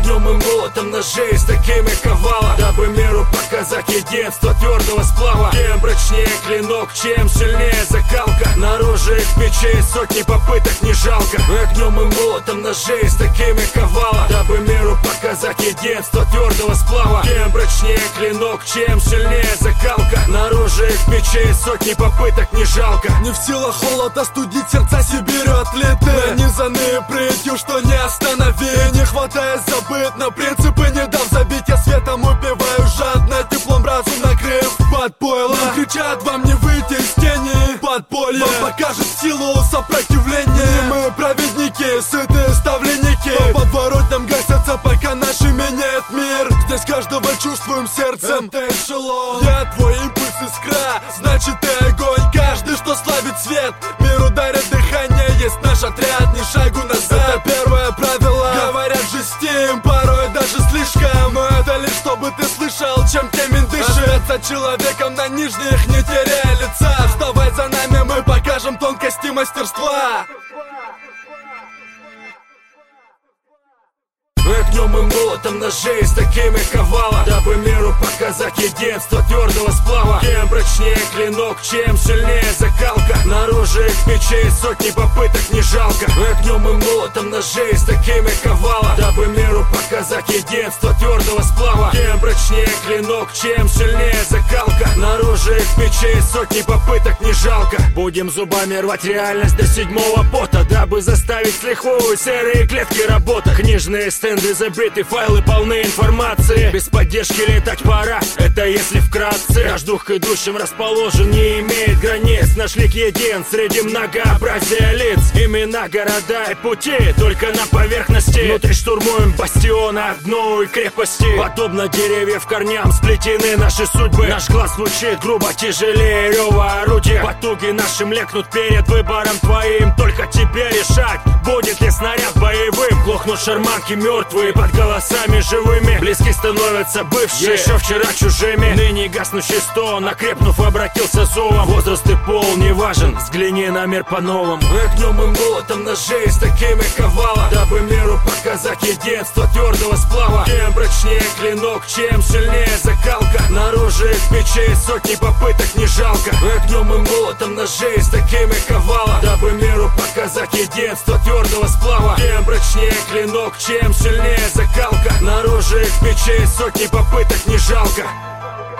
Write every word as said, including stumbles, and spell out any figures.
Огнем и молотом ножей с такими ковала, дабы миру показать единство твердого сплава. Чем прочнее клинок, чем сильнее закалка, наружу их печей сотни попыток не жалко. Огнем и молотом ножей с такими ковала, дабы миру показать единство твердого сплава. Чем прочнее клинок, чем сильнее закалка, наружу их печей сотни попыток не жалко. Не в силах холод остудить сердца Сибирью отлиты, нанизанные прытью, что не останови. Не хватает забыт, на принципы не дав забить. Я светом упиваю жадно, теплом разум накрыв под пойло. Кричат вам не выйти из тени подполья, вам покажет силу сопротивления. Мы праведники, сытые ставленники, по подворотням гасятся, пока наши меняет мир. Здесь каждого чувствуем сердцем, это эшелон. Я твой импульс, искра, значит ты огонь. Каждый, что славит свет, миру дарит дыхание. Есть наш отряд, ни шагу назад. Это первое правило, говорят жестим, порой даже слишком. Но это лишь чтобы ты слышал, чем темень дышит. Остаться человеком на нижних, не теряя лица. Вставай за нами, мы покажем тонкости мастерства. Огнем и молотом ножей с такими ковала, дабы миру показать единство твердого сплава. Чем прочнее клинок, чем сильнее закалка, наружу их печей сотни попыток не жалко. Огнем и молотом ножей с такими ковала, дабы миру показать единство твердого сплава. Чем прочнее клинок, чем сильнее закалка, наружу их печей сотни попыток не жалко. Будем зубами рвать реальность до седьмого пота, дабы заставить с лихвой серые клетки работать. Книжные стенды забиты, файлы полны информации. Без поддержки летать пора, это если вкратце. Наш дух к идущим расположен, не имеет границ. Наш лик един среди многообразия лиц. Имена, города и пути только на поверхности. Внутри штурмуем бастионы одной крепости. Подобно деревьев корням сплетены наши судьбы. Наш глаз звучит грубо, тяжелее рева орудия. Потуги нашим лекнут перед выбором твоим. Только тебе решать, будет ли снаряд боевым. Глохнут шарманки мертвые под голосами живыми. Близки становятся бывшие, еще вчера чужими. Ныне гаснущий стон, окрепнув, обратился зовом. Возраст и пол не важен, взгляни на мир по-новому. Огнем и молотом ножей с такими ковала, дабы миру показать единство твердого сплава. Чем прочнее клинок, чем сильнее закалка, наружу их печей сотни попыток не жалко. Огнем и молотом ножей с такими ковала, дабы миру показать единство твердого сплава. Чем прочнее клинок, чем сильнее закалка, наружу их печей сотни попыток не жалко.